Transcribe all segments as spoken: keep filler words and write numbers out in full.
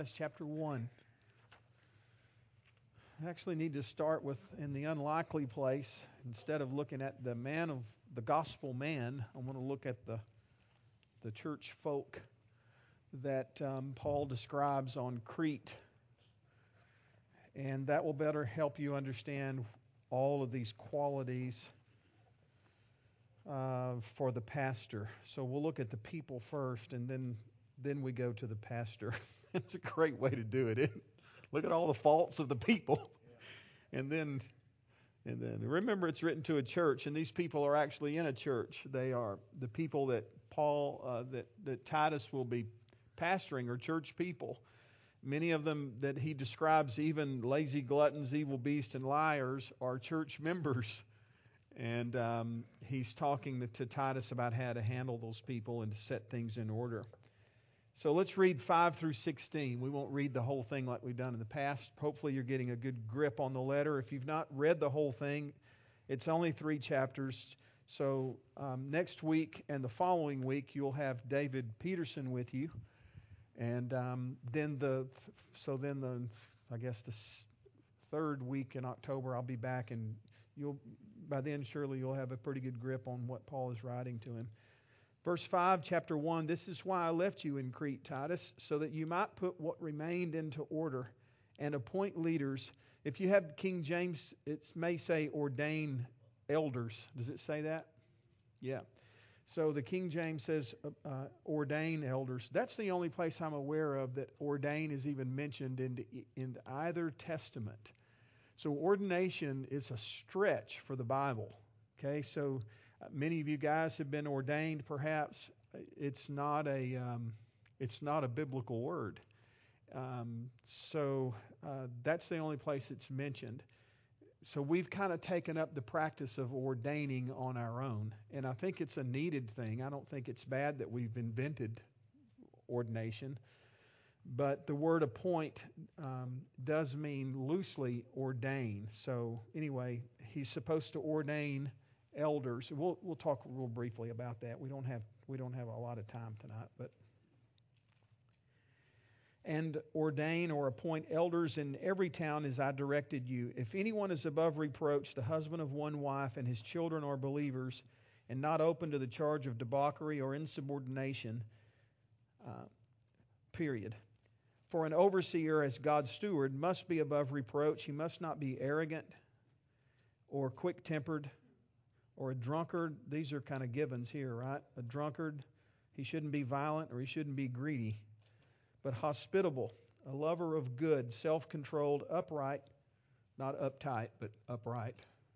Titus chapter one. I actually need to start with in the unlikely place. Instead of looking at the man of the gospel man, I want to look at the the church folk that um, Paul describes on Crete. And that will better help you understand all of these qualities uh, for the pastor. So we'll look at the people first, and then then we go to the pastor. It's a great way to do it. Isn't it? Look at all the faults of the people, and then and then remember it's written to a church, and these people are actually in a church. They are the people that Paul uh, that that Titus will be pastoring are church people. Many of them that he describes, even lazy gluttons, evil beasts, and liars, are church members. And um, he's talking to, to Titus about how to handle those people and to set things in order. So let's read five through sixteen. We won't read the whole thing like we've done in the past. Hopefully you're getting a good grip on the letter. If you've not read the whole thing, it's only three chapters. So um, next week and the following week, you'll have David Peterson with you. And um, then the so then the I guess the third week in October I'll be back, and you'll by then surely you'll have a pretty good grip on what Paul is writing to him. Verse five, chapter one. This is why I left you in Crete, Titus, so that you might put what remained into order and appoint leaders. If you have King James, it may say ordain elders. Does it say that? Yeah. So the King James says uh, ordain elders. That's the only place I'm aware of that ordain is even mentioned in, in either testament. So ordination is a stretch for the Bible. Okay, so uh, many of you guys have been ordained. Perhaps it's not a um, it's not a biblical word. Um, so uh, that's the only place it's mentioned. So we've kind of taken up the practice of ordaining on our own. And I think it's a needed thing. I don't think it's bad that we've invented ordination. But the word appoint um, does mean loosely ordain. So anyway, he's supposed to ordain elders. We'll we'll talk real briefly about that. We don't have we don't have a lot of time tonight, but and ordain or appoint elders in every town as I directed you. If anyone is above reproach, the husband of one wife, and his children are believers, and not open to the charge of debauchery or insubordination, uh, period. For an overseer as God's steward must be above reproach. He must not be arrogant or quick-tempered or a drunkard. These are kind of givens here, right? A drunkard, he shouldn't be violent or he shouldn't be greedy, but hospitable, a lover of good, self-controlled, upright, not uptight, but upright,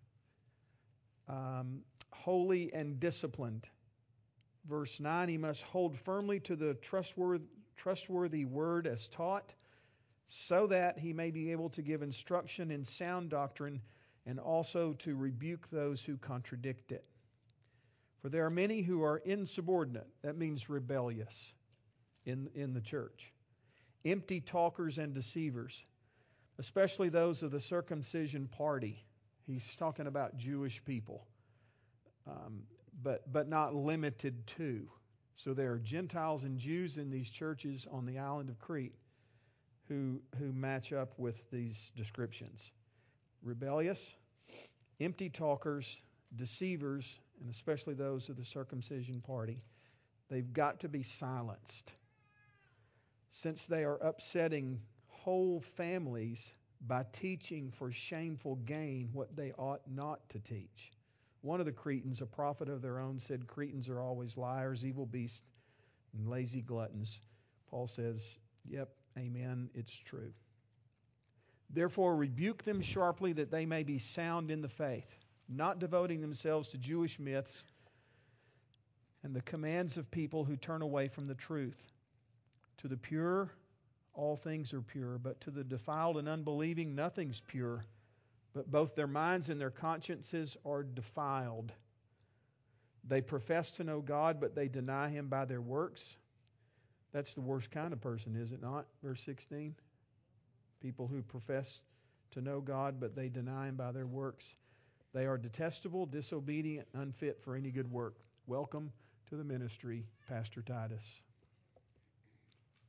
um, holy and disciplined. Verse nine, he must hold firmly to the trustworthy, trustworthy word as taught, so that he may be able to give instruction in sound doctrine and also to rebuke those who contradict it. For there are many who are insubordinate, that means rebellious, in, in the church. Empty talkers and deceivers, especially those of the circumcision party. He's talking about Jewish people, um, but but not limited to. So there are Gentiles and Jews in these churches on the island of Crete who who match up with these descriptions. Rebellious, empty talkers, deceivers, and especially those of the circumcision party. They've got to be silenced, since they are upsetting whole families by teaching for shameful gain what they ought not to teach. One of the Cretans, a prophet of their own, said Cretans are always liars, evil beasts, and lazy gluttons. Paul says, yep, amen, it's true. Therefore rebuke them sharply that they may be sound in the faith, not devoting themselves to Jewish myths and the commands of people who turn away from the truth. To the pure, all things are pure, but to the defiled and unbelieving, nothing's pure. But both their minds and their consciences are defiled. They profess to know God, but they deny Him by their works. That's the worst kind of person, is it not? Verse sixteen. People who profess to know God, but they deny Him by their works. They are detestable, disobedient, unfit for any good work. Welcome to the ministry, Pastor Titus.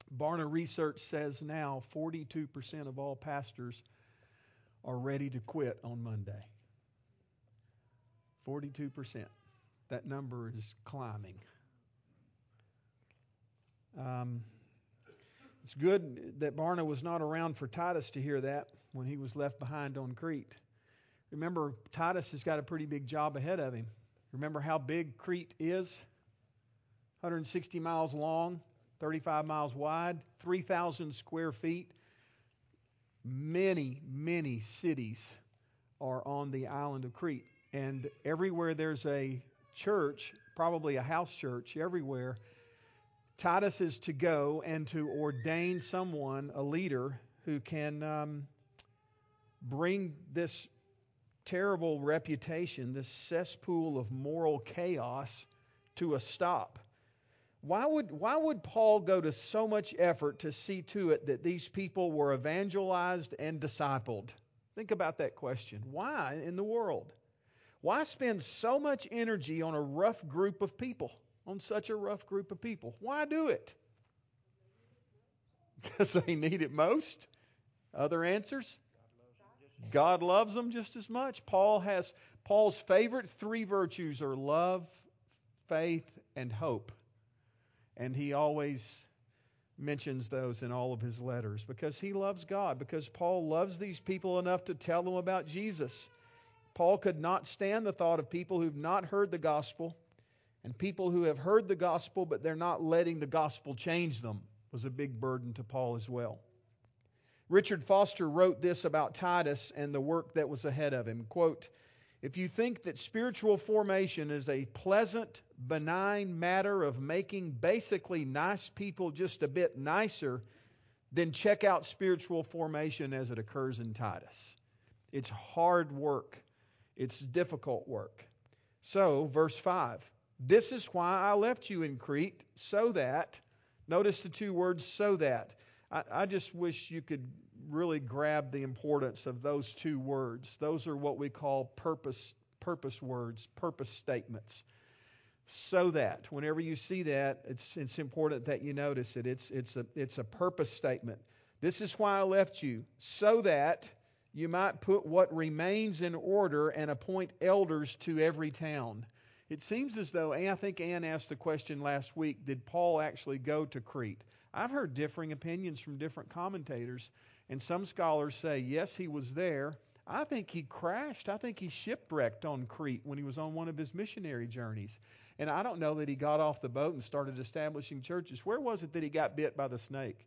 Barna Research says now forty-two percent of all pastors are ready to quit on Monday. forty-two percent. That number is climbing. Um, it's good that Barna was not around for Titus to hear that when he was left behind on Crete. Remember, Titus has got a pretty big job ahead of him. Remember how big Crete is? one hundred sixty miles long, thirty-five miles wide, three thousand square feet. Many, many cities are on the island of Crete. And everywhere there's a church, probably a house church, everywhere, Titus is to go and to ordain someone, a leader, who can um, bring this terrible reputation, this cesspool of moral chaos, to a stop. Why would why would Paul go to so much effort to see to it that these people were evangelized and discipled? Think about that question. Why in the world? Why spend so much energy on a rough group of people, on such a rough group of people? Why do it? Because they need it most? Other answers? God loves them just as much. Paul has Paul's favorite three virtues are love, faith, and hope. And he always mentions those in all of his letters because he loves God, because Paul loves these people enough to tell them about Jesus. Paul could not stand the thought of people who've not heard the gospel, and people who have heard the gospel but they're not letting the gospel change them was a big burden to Paul as well. Richard Foster wrote this about Titus and the work that was ahead of him. Quote, "If you think that spiritual formation is a pleasant, benign matter of making basically nice people just a bit nicer, then check out spiritual formation as it occurs in Titus. It's hard work. It's difficult work. So, verse five, this is why I left you in Crete, so that," notice the two words, so that. I, I just wish you could really grab the importance of those two words. Those are what we call purpose purpose words, purpose statements. So that, whenever you see that, it's it's important that you notice it. It's it's a it's a purpose statement. This is why I left you, so that you might put what remains in order and appoint elders to every town. It seems as though, and I think Ann asked the question last week, did Paul actually go to Crete? I've heard differing opinions from different commentators, and some scholars say, yes, he was there. I think he crashed. I think he shipwrecked on Crete when he was on one of his missionary journeys. And I don't know that he got off the boat and started establishing churches. Where was it that he got bit by the snake?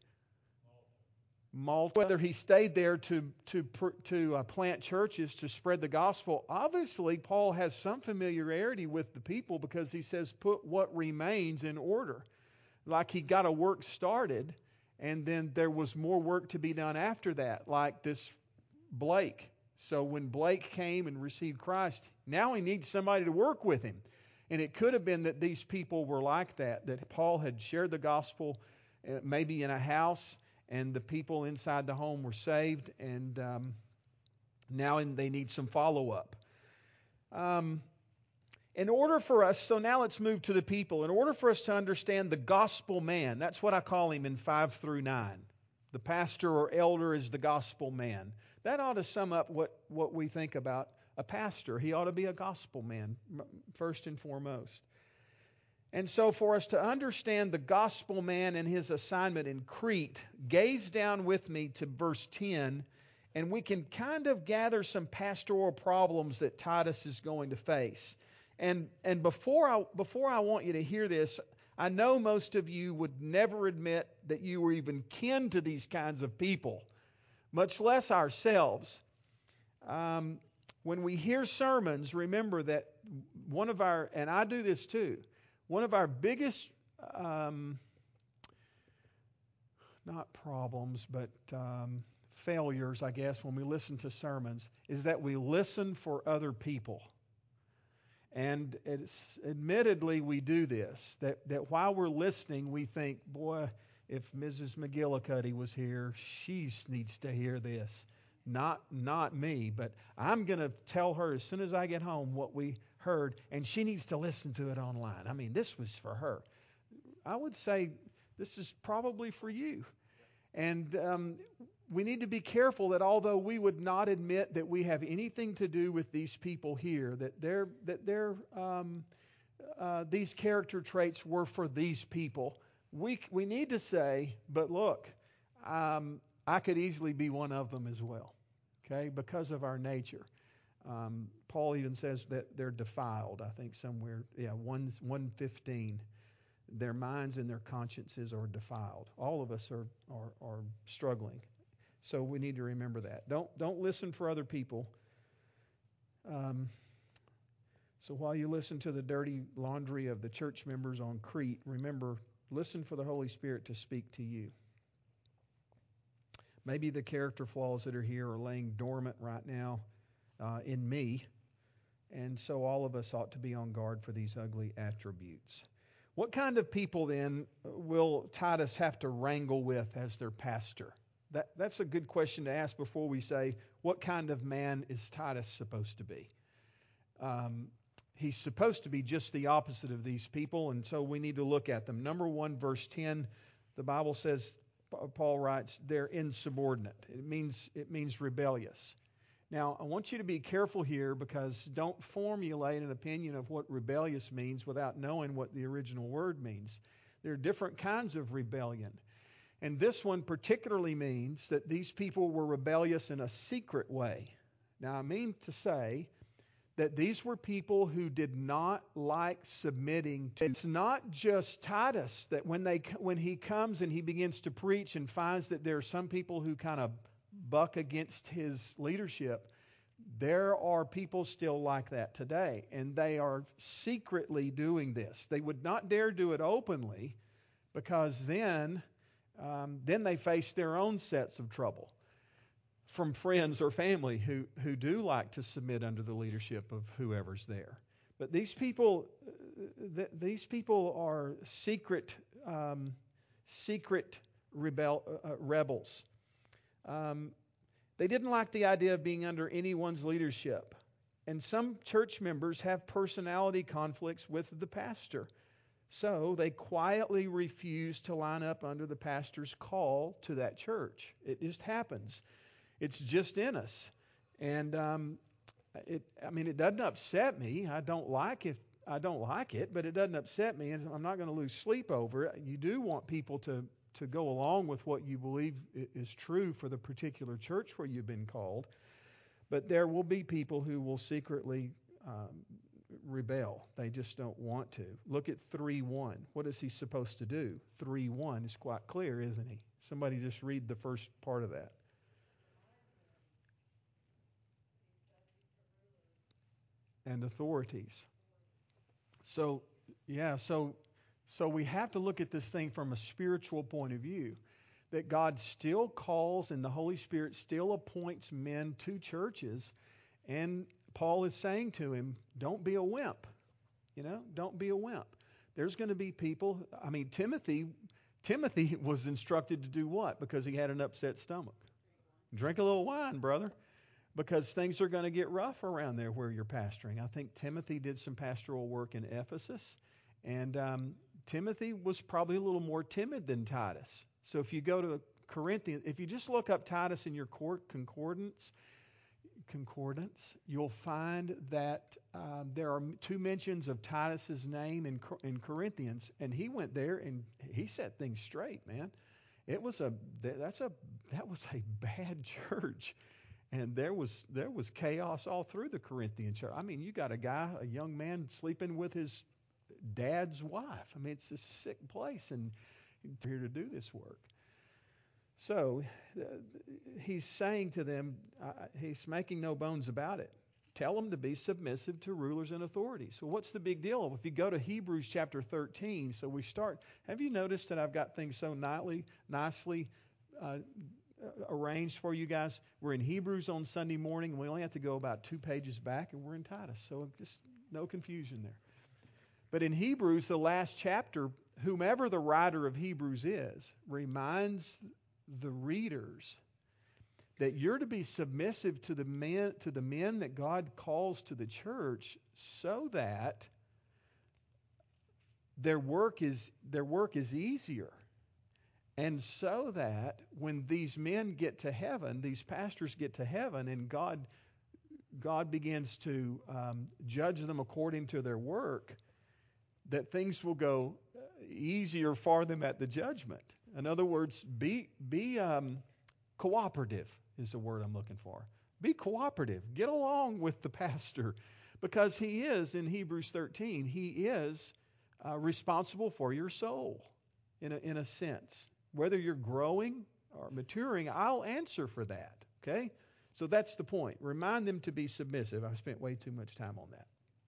Malta. Whether he stayed there to to to uh, plant churches to spread the gospel, obviously Paul has some familiarity with the people because he says, put what remains in order. Like he got a work started, and then there was more work to be done after that, like this Blake. So when Blake came and received Christ, now he needs somebody to work with him. And it could have been that these people were like that, that Paul had shared the gospel uh, maybe in a house, and the people inside the home were saved, and um, now they need some follow-up. Um, in order for us, so now let's move to the people. In order for us to understand the gospel man, that's what I call him in five through nine. The pastor or elder is the gospel man. That ought to sum up what, what we think about a pastor. He ought to be a gospel man, first and foremost. And so for us to understand the gospel man and his assignment in Crete, gaze down with me to verse ten, and we can kind of gather some pastoral problems that Titus is going to face. And and before I before I want you to hear this, I know most of you would never admit that you were even kin to these kinds of people, much less ourselves. Um, when we hear sermons, remember that one of our, and I do this too, one of our biggest, um, not problems, but um, failures, I guess, when we listen to sermons, is that we listen for other people. And it's, admittedly, we do this, that, that while we're listening, we think, boy, if Missus McGillicuddy was here, she needs to hear this. Not, not me, but I'm going to tell her as soon as I get home what we heard, and she needs to listen to it online. I mean, this was for her. I would say This is probably for you. And um, we need to be careful that although we would not admit that we have anything to do with these people here, that they're, that they're, um, uh, these character traits were for these people, we we need to say, but look, um, I could easily be one of them as well, okay, because of our nature. Um, Paul even says that they're defiled, I think somewhere, yeah, one fifteen. Their minds and their consciences are defiled. All of us are, are, are struggling. So we need to remember that. Don't, don't listen for other people. Um, so while you listen to the dirty laundry of the church members on Crete, remember, listen for the Holy Spirit to speak to you. Maybe the character flaws that are here are laying dormant right now uh, in me. And so all of us ought to be on guard for these ugly attributes. What kind of people then will Titus have to wrangle with as their pastor? That, that's a good question to ask before we say, what kind of man is Titus supposed to be? Um, he's supposed to be just the opposite of these people, and so we need to look at them. Number one, verse ten, the Bible says, Paul writes, they're insubordinate. It means, it means rebellious. Now, I want you to be careful here, because don't formulate an opinion of what rebellious means without knowing what the original word means. There are different kinds of rebellion. And this one particularly means that these people were rebellious in a secret way. Now, I mean to say that these were people who did not like submitting to. It's not just Titus that when they when he comes and he begins to preach and finds that there are some people who kind of buck against his leadership, there are people still like that today, and they are secretly doing this. They would not dare do it openly, because then um, then they face their own sets of trouble from friends or family who, who do like to submit under the leadership of whoever's there. But these people, th- these people are secret, um, secret rebel uh, rebels. Um, they didn't like the idea of being under anyone's leadership. And some church members have personality conflicts with the pastor. So they quietly refuse to line up under the pastor's call to that church. It just happens. It's just in us. And um, it, I mean, it doesn't upset me. I don't like it. I don't like it, but it doesn't upset me, and I'm not going to lose sleep over it. You do want people to to go along with what you believe is true for the particular church where you've been called. But there will be people who will secretly um, rebel. They just don't want to. Look at three one. What is he supposed to do? three one is quite clear, isn't he? Somebody just read the first part of that. And authorities. So, yeah, so so we have to look at this thing from a spiritual point of view, that God still calls and the Holy Spirit still appoints men to churches, and Paul is saying to him, don't be a wimp. You know, don't be a wimp. There's going to be people, I mean, Timothy, Timothy was instructed to do what? Because he had an upset stomach. Drink a little wine, brother. Because things are going to get rough around there where you're pastoring. I think Timothy did some pastoral work in Ephesus, and um, Timothy was probably a little more timid than Titus. So if you go to Corinthians, if you just look up Titus in your court concordance, concordance, you'll find that uh, there are two mentions of Titus's name in in Corinthians, and he went there and he set things straight, man. It was a that's a that was a bad church. And there was there was chaos all through the Corinthian church. I mean, you got a guy, a young man, sleeping with his dad's wife. I mean, it's a sick place, and he's here to do this work. So uh, he's saying to them, uh, he's making no bones about it. Tell them to be submissive to rulers and authorities. So what's the big deal? If you go to Hebrews chapter thirteen, so we start. Have you noticed that I've got things so nicely, nicely uh, arranged for you guys? We're in Hebrews on Sunday morning, and we only have to go about two pages back, and we're in Titus. So just no confusion there. But in Hebrews, the last chapter, whomever the writer of Hebrews is, reminds the readers that you're to be submissive to the men, to the men that God calls to the church, so that their work is their work is easier. And so that when these men get to heaven, these pastors get to heaven, and God God begins to um, judge them according to their work, that things will go easier for them at the judgment. In other words, be be um, cooperative is the word I'm looking for. Be cooperative. Get along with the pastor, because he is, in Hebrews thirteen, he is uh, responsible for your soul in a, in a sense. Whether you're growing or maturing, I'll answer for that. Okay? So that's the point. Remind them to be submissive. I've spent way too much time on that.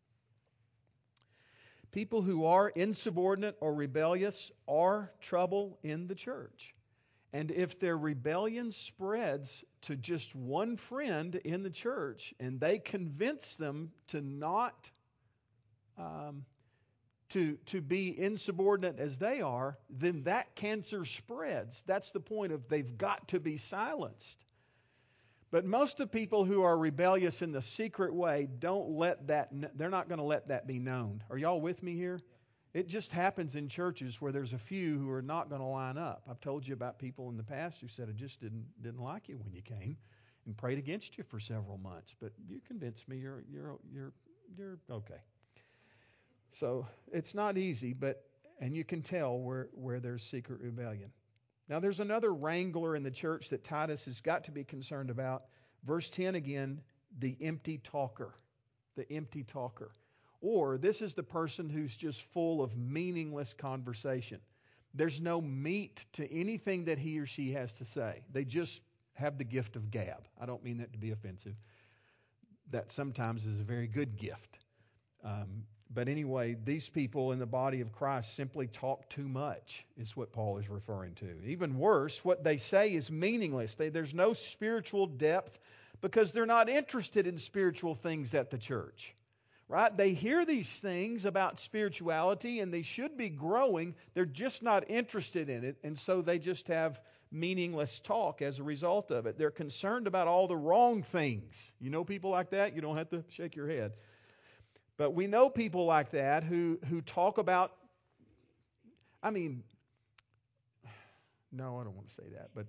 People who are insubordinate or rebellious are trouble in the church. And if their rebellion spreads to just one friend in the church, and they convince them to not um, to to be insubordinate as they are, then that cancer spreads. That's the point of they've got to be silenced. But most of the people who are rebellious in the secret way don't let that, they're not going to let that be known. Are y'all with me here? It just happens in churches where there's a few who are not going to line up. I've told you about people in the past who said, I just didn't didn't like you when you came, and prayed against you for several months. But you convinced me you're you're you're you're okay. So it's not easy, but and you can tell where, where there's secret rebellion. Now there's another wrangler in the church that Titus has got to be concerned about. Verse ten again, the empty talker. The empty talker. Or this is the person who's just full of meaningless conversation. There's no meat to anything that he or she has to say. They just have the gift of gab. I don't mean that to be offensive. That sometimes is a very good gift. Um, but anyway, these people in the body of Christ simply talk too much, is what Paul is referring to. Even worse, what they say is meaningless. They, there's no spiritual depth because they're not interested in spiritual things at the church. Right? They hear these things about spirituality and they should be growing. They're just not interested in it, and so they just have meaningless talk as a result of it. They're concerned about all the wrong things. You know people like that? You don't have to shake your head. But we know people like that who, who talk about, I mean, no, I don't want to say that, but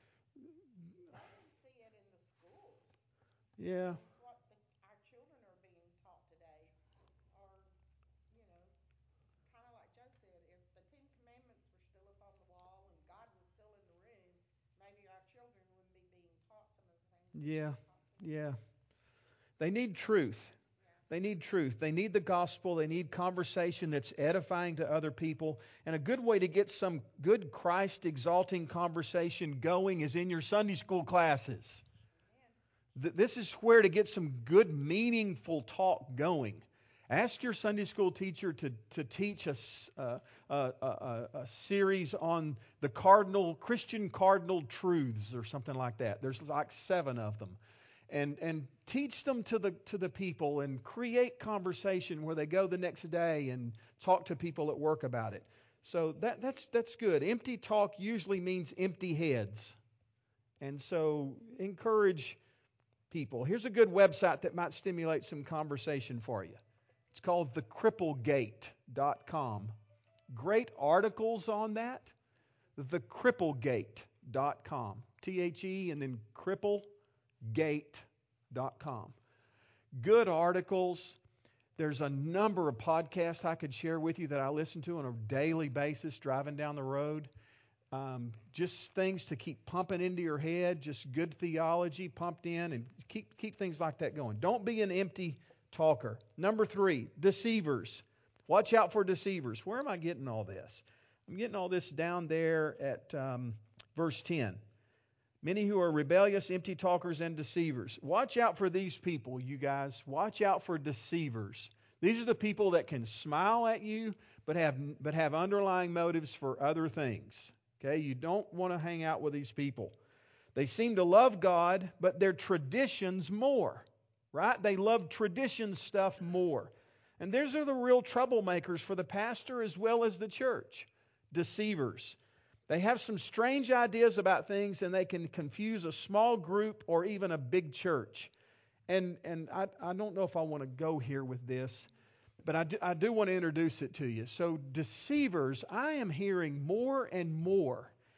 See it in the schools. yeah. What the, our children are being taught today are, you know, kind of like Joe said, if the Ten Commandments were still up on the wall and God was still in the room, maybe our children wouldn't be being taught some of the things that Yeah, they're taught today. yeah. They need truth. They need truth. They need the gospel. They need conversation that's edifying to other people. And a good way to get some good Christ-exalting conversation going is in your Sunday school classes. Th- This is where to get some good, meaningful talk going. Ask your Sunday school teacher to, to teach a, s- uh, a, a, a, a series on the cardinal, Christian cardinal truths or something like that. There's like seven of them. And and teach them to the to the people and create conversation where they go the next day and talk to people at work about it. So that that's that's good. Empty talk usually means empty heads. And so encourage people. Here's a good website that might stimulate some conversation for you. It's called the cripplegate dot com. Great articles on that. the cripplegate dot com. T H E and then cripple gate dot com. Good articles. There's a number of podcasts I could share with you that I listen to on a daily basis driving down the road. Um, just things to keep pumping into your head, just good theology pumped in, and keep keep things like that going. Don't be an empty talker. Number three, deceivers. Watch out for deceivers. Where am I getting all this? I'm getting all this down there at um, verse ten. Many who are rebellious, empty talkers, and deceivers. Watch out for these people, you guys. Watch out for deceivers. These are the people that can smile at you, but have but have underlying motives for other things. Okay, you don't want to hang out with these people. They seem to love God, but their traditions more. Right? They love tradition stuff more. And these are the real troublemakers for the pastor as well as the church. Deceivers. They have some strange ideas about things, and they can confuse a small group or even a big church. And and I, I don't know if I want to go here with this, but I do, I do want to introduce it to you. So deceivers, I am hearing more and more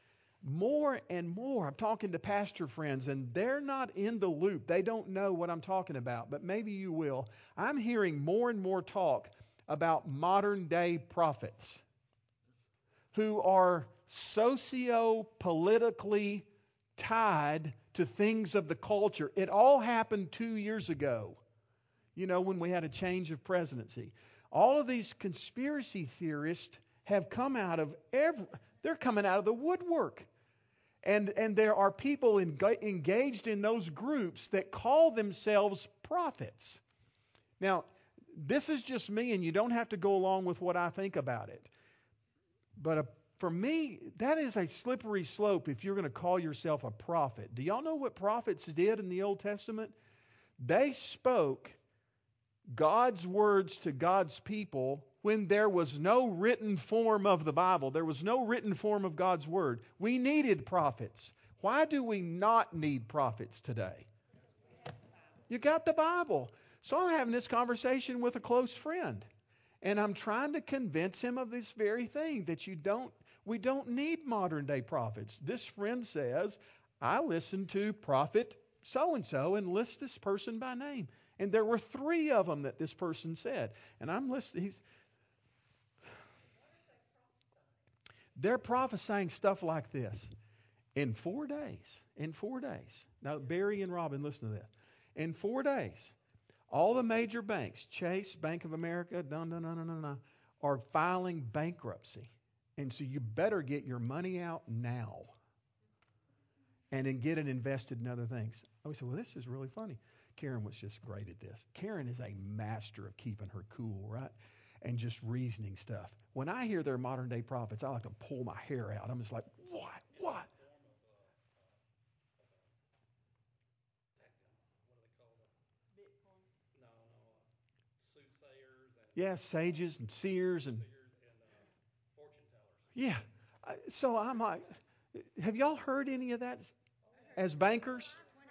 more and more, I'm talking to pastor friends, and they're not in the loop. They don't know what I'm talking about, but maybe you will. I'm hearing more and more talk about modern day prophets who are socio-politically tied to things of the culture. It all happened two years ago, you know, when we had a change of presidency. All of these conspiracy theorists have come out of every, they're coming out of the woodwork. And, and there are people en- engaged in those groups that call themselves prophets. Now, this is just me, and you don't have to go along with what I think about it. But a, for me, that is a slippery slope if you're going to call yourself a prophet. Do y'all know what prophets did in the Old Testament? They spoke God's words to God's people when there was no written form of the Bible. There was no written form of God's Word. We needed prophets. Why do we not need prophets today? You got the Bible. So I'm having this conversation with a close friend. And I'm trying to convince him of this very thing, that you don't, we don't need modern day prophets. This friend says, I listened to prophet so-and-so and list this person by name. And there were three of them that this person said. And I'm listening. He's, they're prophesying stuff like this. In four days, in four days. Now, Barry and Robin, listen to this. In four days, all the major banks, Chase, Bank of America, dun, dun, dun, dun, dun, dun, are filing bankruptcy. And so you better get your money out now and then get it invested in other things. I said, well, this is really funny. Karen was just great at this. Karen is a master of keeping her cool, right? And just reasoning stuff. When I hear they're modern day prophets, I like to pull my hair out. I'm just like, what? What? Yeah, sages and seers and yeah. So I'm like, have y'all heard any of that as bankers?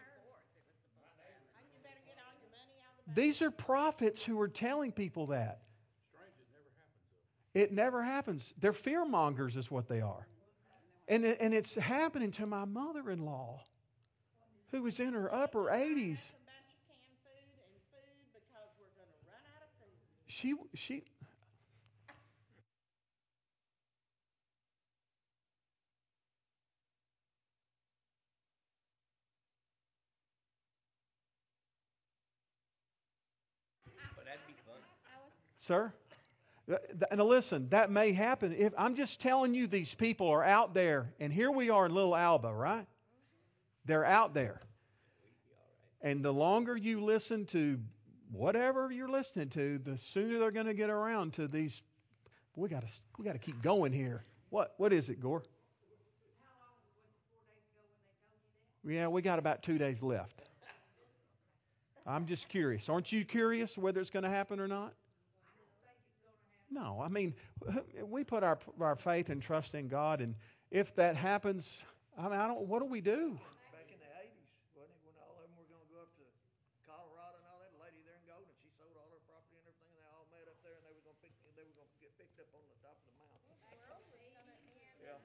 These are prophets who are telling people that. It never happens. They're fear mongers is what they are. And, it, and it's happening to my mother-in-law who was in her upper eighties. She, she, sir? And listen, that may happen. If I'm just telling you, these people are out there, and here we are in Little Alba, right? They're out there. And the longer you listen to whatever you're listening to, the sooner they're going to get around to these. We got to we got to keep going here. What what is it, Gore? Yeah, we got about two days left. I'm just curious. Aren't you curious whether it's going to happen or not? No, I mean, we put our our faith and trust in God, and if that happens, I mean, I don't. What do we do? Back in the eighties, wasn't it, when all of them were going to go up to Colorado and all that? Lady there in Golden, she sold all her property and everything, and they all met up there, and they were going to pick, they were going to get picked up on the top of the mountain. Yeah.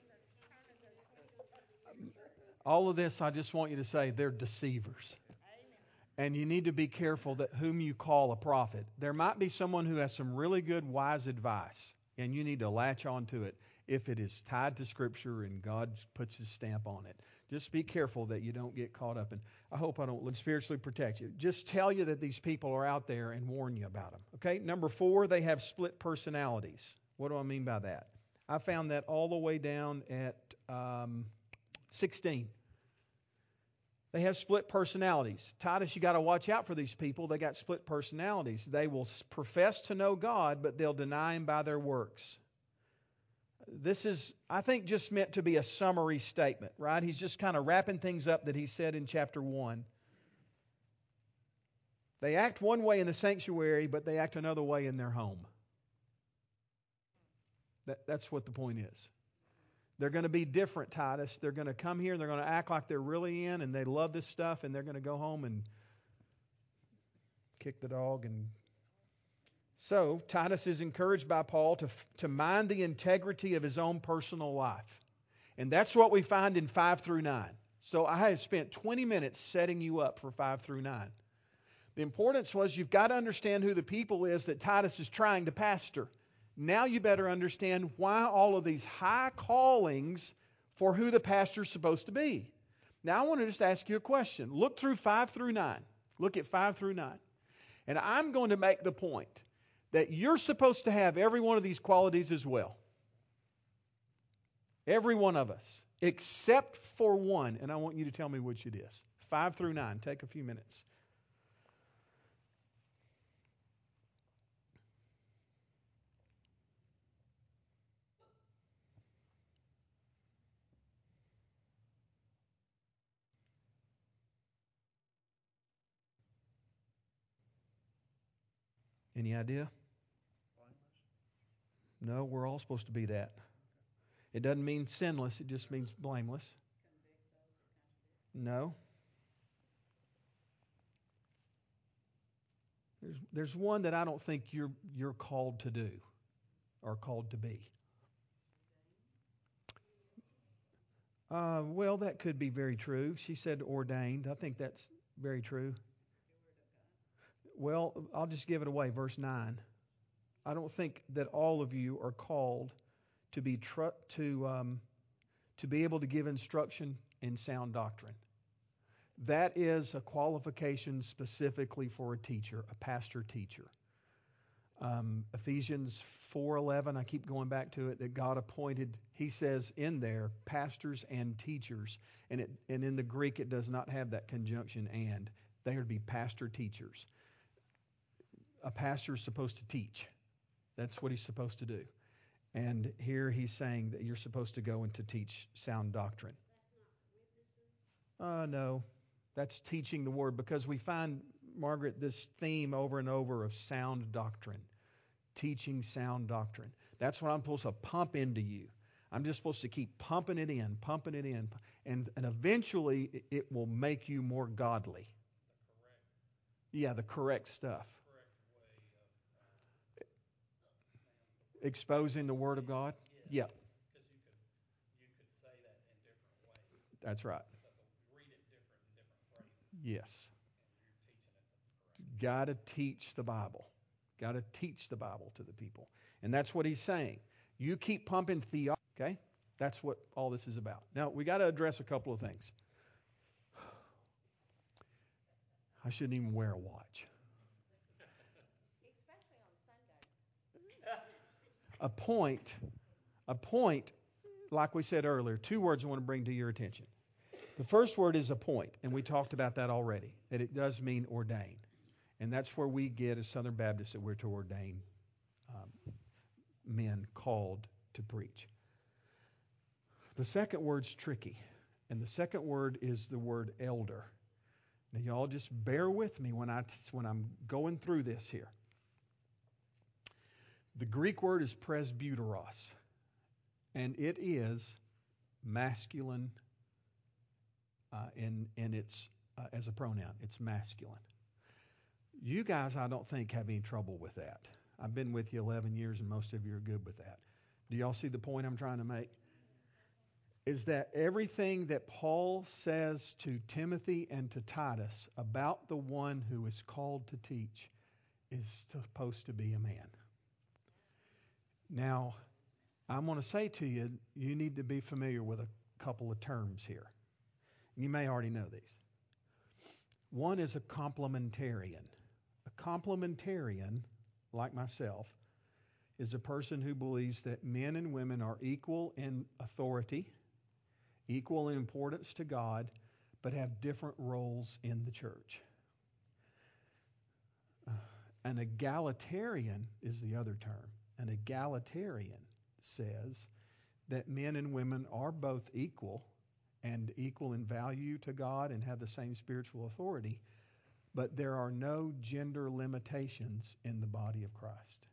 All of this, I just want you to say, they're deceivers. And you need to be careful that whom you call a prophet. There might be someone who has some really good, wise advice, and you need to latch on to it if it is tied to Scripture and God puts His stamp on it. Just be careful that you don't get caught up. And I hope I don't spiritually protect you. Just tell you that these people are out there and warn you about them. Okay? Number four, they have split personalities. What do I mean by that? I found that all the way down at um, sixteen. They have split personalities. Titus, you got to watch out for these people. They got split personalities. They will profess to know God, but they'll deny Him by their works. This is, I think, just meant to be a summary statement, right? He's just kind of wrapping things up that he said in chapter one. They act one way in the sanctuary, but they act another way in their home. That, that's what the point is. They're going to be different, Titus. They're going to come here and they're going to act like they're really in and they love this stuff, and they're going to go home and kick the dog. And so Titus is encouraged by Paul to, to mind the integrity of his own personal life. And that's what we find in five through nine. So I have spent twenty minutes setting you up for five through nine. The importance was you've got to understand who the people is that Titus is trying to pastor. Now you better understand why all of these high callings for who the pastor is supposed to be. Now I want to just ask you a question. Look through five through nine. Look at five through nine. And I'm going to make the point that you're supposed to have every one of these qualities as well. Every one of us. Except for one. And I want you to tell me which it is. Five through nine. Take a few minutes. Any idea? No, we're all supposed to be that. It doesn't mean sinless. It just means blameless. No. There's, there's one that I don't think you're you're called to do or called to be. Uh, well, that could be very true. She said ordained. I think that's very true. Well, I'll just give it away. Verse nine. I don't think that all of you are called to be tr- to um, to be able to give instruction in sound doctrine. That is a qualification specifically for a teacher, a pastor teacher. Um, Ephesians four eleven, I keep going back to it, that God appointed, he says in there, pastors and teachers. And it and in the Greek it does not have that conjunction and. They are to be pastor teachers. A pastor is supposed to teach. That's what he's supposed to do. And here he's saying that you're supposed to go and to teach sound doctrine. Uh, no. That's teaching the Word, because we find, Margaret, this theme over and over of sound doctrine. Teaching sound doctrine. That's what I'm supposed to pump into you. I'm just supposed to keep pumping it in, pumping it in. And, and eventually it, it will make you more godly. The correct, yeah, the correct stuff. correct way of uh, Exposing the Word of God? Yes. Yeah. Because you could you could say that in different ways. That's right. So you read it different in different phrases. Yes. And you're teaching it the correct. Got to teach the Bible. Got to teach the Bible to the people. And that's what he's saying. You keep pumping theology, okay? That's what all this is about. Now, we got to address a couple of things. I shouldn't even wear a watch. Especially on Sundays. A point, a point, like we said earlier, two words I want to bring to your attention. The first word is appoint, and we talked about that already, that it does mean ordain. And that's where we get as Southern Baptists that we're to ordain um, men called to preach. The second word's tricky, and the second word is the word elder. Now, y'all just bear with me when I when I'm going through this here. The Greek word is presbyteros, and it is masculine uh, in in its uh, as a pronoun. It's masculine. You guys, I don't think, have any trouble with that. I've been with you eleven years, and most of you are good with that. Do y'all see the point I'm trying to make? Is that everything that Paul says to Timothy and to Titus about the one who is called to teach is supposed to be a man. Now, I'm going to say to you, you need to be familiar with a couple of terms here. You may already know these. One is a complementarian. A complementarian, like myself, is a person who believes that men and women are equal in authority, equal in importance to God, but have different roles in the church. Uh, an egalitarian is the other term. An egalitarian says that men and women are both equal and equal in value to God and have the same spiritual authority, but there are no gender limitations in the body of Christ.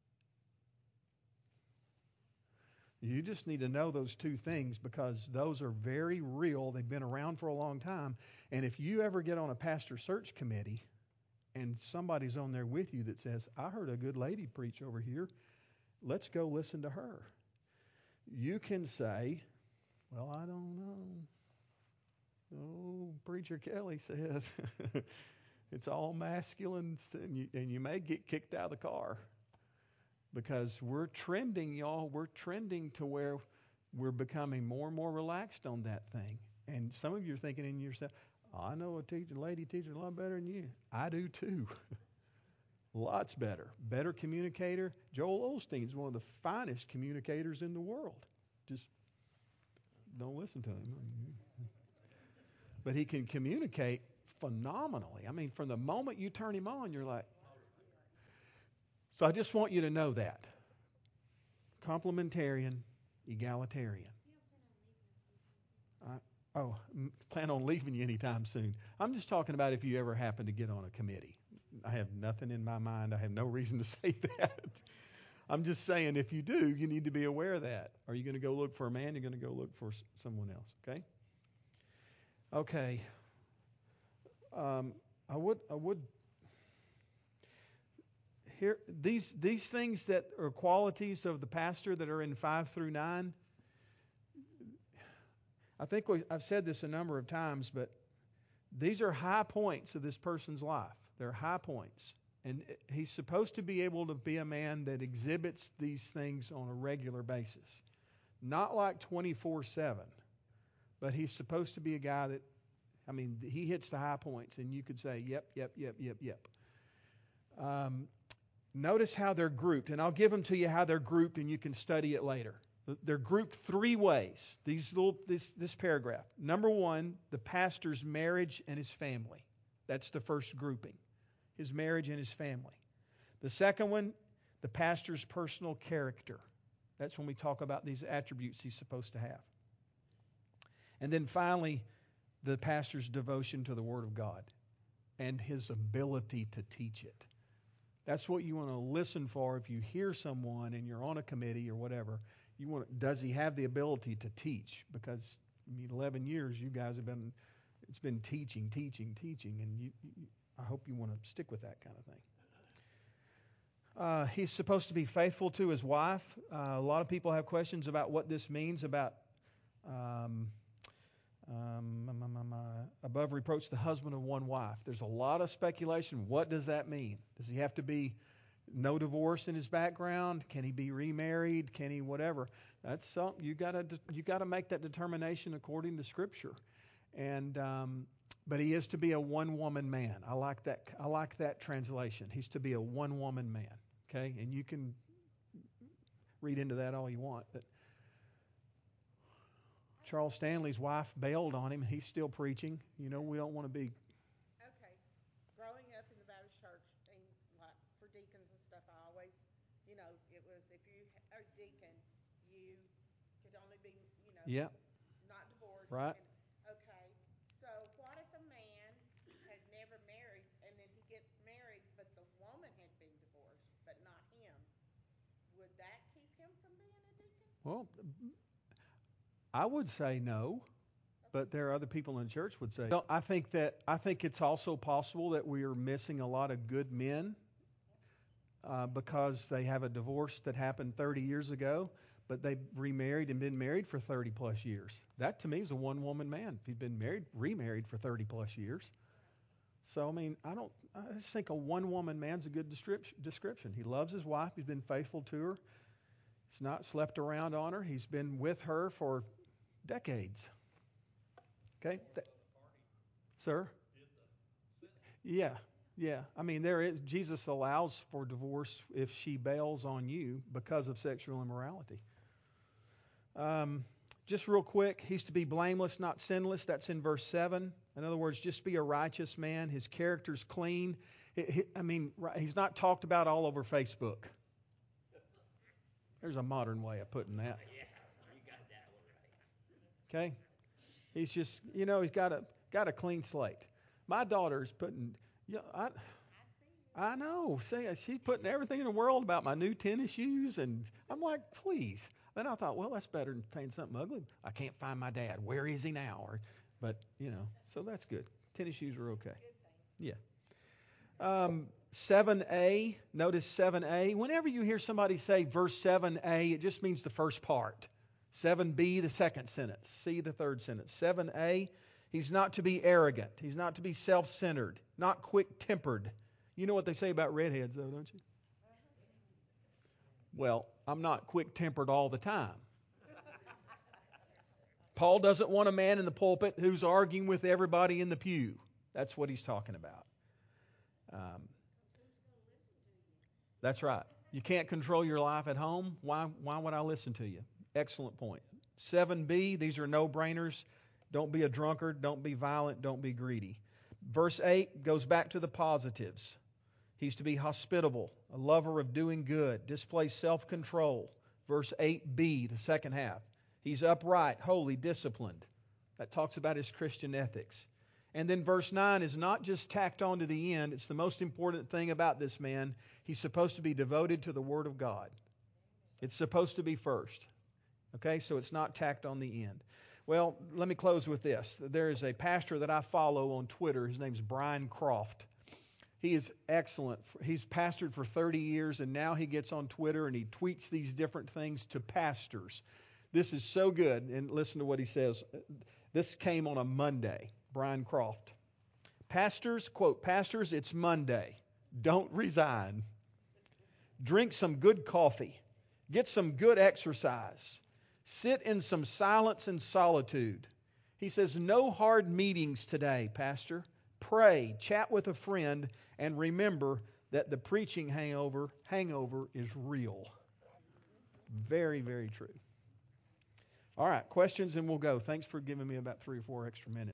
You just need to know those two things, because those are very real. They've been around for a long time. And if you ever get on a pastor search committee and somebody's on there with you that says, I heard a good lady preach over here, let's go listen to her. You can say, Well, I don't know. Oh, Preacher Kelly says it's all masculine, and you, and you may get kicked out of the car because we're trending, y'all. We're trending to where we're becoming more and more relaxed on that thing. And some of you are thinking in yourself, oh, I know a teacher, lady teacher a lot better than you. I do too. Lots better. Better communicator. Joel Osteen is one of the finest communicators in the world. Just don't listen to him. But he can communicate phenomenally. I mean, from the moment you turn him on, you're like. So I just want you to know that. Complementarian, egalitarian. I, oh, m- plan on leaving you anytime soon. I'm just talking about if you ever happen to get on a committee. I have nothing in my mind. I have no reason to say that. I'm just saying if you do, you need to be aware of that. Are you going to go look for a man? You're going to go look for s- someone else, okay? Okay. Um, I would, I would, here, these, these things that are qualities of the pastor that are in five through nine, I think we, I've said this a number of times, but these are high points of this person's life. They're high points. And he's supposed to be able to be a man that exhibits these things on a regular basis. Not like twenty-four seven, but he's supposed to be a guy that, I mean, he hits the high points, and you could say, yep, yep, yep, yep, yep. Um, notice how they're grouped, and I'll give them to you how they're grouped, and you can study it later. They're grouped three ways, these little, this, this paragraph. Number one, the pastor's marriage and his family. That's the first grouping, his marriage and his family. The second one, the pastor's personal character. That's when we talk about these attributes he's supposed to have. And then finally, the pastor's devotion to the Word of God and his ability to teach it. That's what you want to listen for if you hear someone and you're on a committee or whatever. You want, does he have the ability to teach? Because I mean, eleven years you guys have been, it's been teaching, teaching, teaching, and you, you, I hope you want to stick with that kind of thing. Uh, he's supposed to be faithful to his wife. Uh, a lot of people have questions about what this means about um, um, um, um, uh, above reproach the husband of one wife. There's a lot of speculation. What does that mean? Does he have to be no divorce in his background? Can he be remarried? Can he whatever? That's something you got to you got to make that determination according to Scripture. And um, but he is to be a one-woman man. I like that. I like that translation. He's to be a one-woman man. Okay, and you can read into that all you want. But Charles Stanley's wife bailed on him. He's still preaching. You know, we don't want to be. Okay. Growing up in the Baptist church, and like for deacons and stuff, I always, you know, it was if you are a deacon, you could only be, you know, Yep. not divorced. Right. And, okay. So what if a man had never married and then he gets married, but the woman had been divorced, but not him? Would that keep him from being a deacon? Well, I would say no, but there are other people in the church would say. No, I think that I think it's also possible that we are missing a lot of good men uh, because they have a divorce that happened thirty years ago, but they remarried and been married for thirty plus years. That to me is a one-woman man. If he's been married, remarried for thirty plus years. So I mean, I don't. I just think a one-woman man's a good description. He loves his wife. He's been faithful to her. He's not slept around on her. He's been with her for decades. Okay, Th- sir. Yeah, yeah. I mean, there is Jesus allows for divorce if she bails on you because of sexual immorality. Um, just real quick, he's to be blameless, not sinless. That's in verse seven. In other words, just be a righteous man. His character's clean. He, he, I mean, he's not talked about all over Facebook. There's a modern way of putting that. Yeah, you got that one right. Okay? He's just, you know, he's got a got a clean slate. My daughter's putting, you know, I, I know, see, she's putting everything in the world about my new tennis shoes, and I'm like, please. Then I thought, well, that's better than saying something ugly. I can't find my dad. Where is he now? Or, but you know, so that's good. Tennis shoes are okay. Yeah. Um, seven A, notice seven A. Whenever you hear somebody say verse seven A, it just means the first part. seven B, the second sentence. C, the third sentence. seven A, he's not to be arrogant. He's not to be self-centered, not quick-tempered. You know what they say about redheads, though, don't you? Well, I'm not quick-tempered all the time. Paul doesn't want a man in the pulpit who's arguing with everybody in the pew. That's what he's talking about. Um, that's right. You can't control your life at home. Why, why would I listen to you? Excellent point. seven B, these are no-brainers. Don't be a drunkard. Don't be violent. Don't be greedy. Verse eight goes back to the positives. He's to be hospitable, a lover of doing good, displays self-control. Verse eight B, the second half. He's upright, holy, disciplined. That talks about his Christian ethics. And then verse nine is not just tacked on to the end. It's the most important thing about this man. He's supposed to be devoted to the Word of God. It's supposed to be first. Okay, so it's not tacked on the end. Well, let me close with this. There is a pastor that I follow on Twitter. His name's Brian Croft. He is excellent. He's pastored for thirty years, and now he gets on Twitter and he tweets these different things to pastors. This is so good, and listen to what he says. This came on a Monday. Brian Croft. Pastors, quote, "Pastors, it's Monday. Don't resign. Drink some good coffee. Get some good exercise. Sit in some silence and solitude." He says, no hard meetings today, Pastor. Pray, chat with a friend, and remember that the preaching hangover, hangover is real. Very, very true. All right, questions and we'll go. Thanks for giving me about three or four extra minutes.